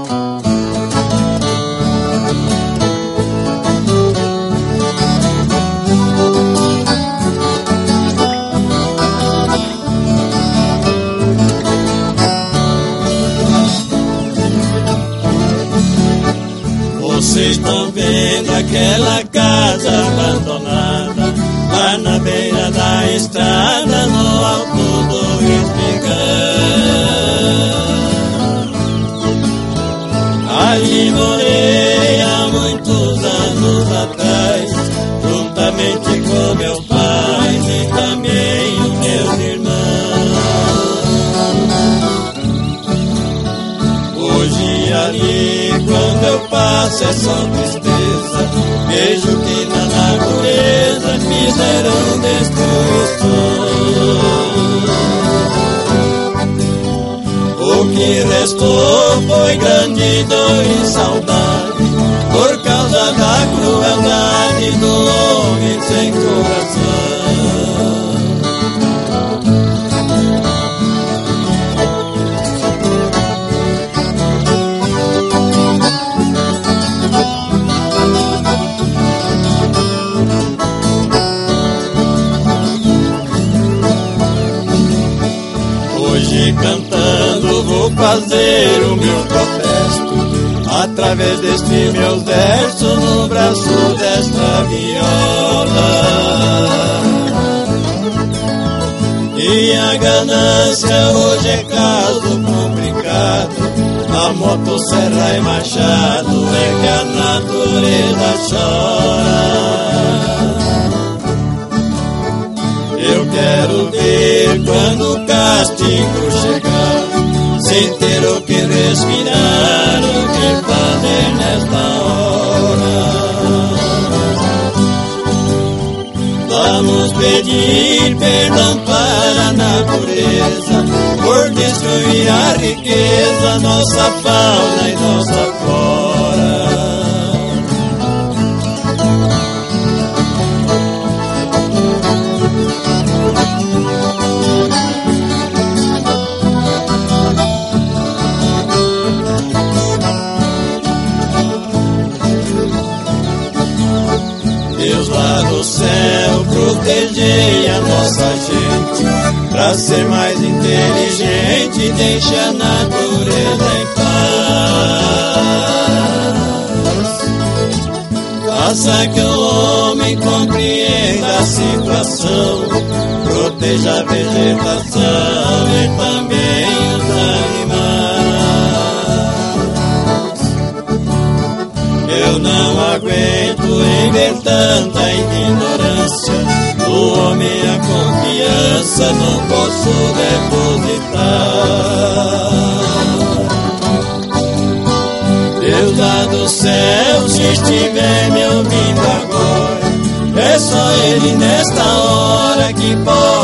Vocês estão vendo aquela casa abandonada lá na beira da estrada, no alto do Espigão. Ali morei há muitos anos atrás, juntamente com meus pais e também os meus irmãos. Hoje ali, quando eu passo, é só tristeza. Vejo que na natureza fizeram destruição. O que restou foi grande dor e saudade, por causa da crueldade do homem sem coração. Hoje cantando vou fazer o meu protesto, através destes meus versos, no braço desta viola. E a ganância hoje é caso complicado, a motosserra e machado é que a natureza chora. Eu quero ver quando o castigo chegar, sem ter o que respirar, o que fazer nesta hora. Vamos pedir perdão para a natureza, por destruir a riqueza, nossa fauna e nossa flora. Deus lá no céu protegei a nossa gente, pra ser mais inteligente, deixe a natureza em paz. Faça que o homem compreenda a situação, proteja a vegetação e também os animais. Eu não aguento em ver tanta ignorância, do homem a confiança não posso depositar. Deus lá do céu, se estiver me ouvindo agora, é só Ele nesta hora que pode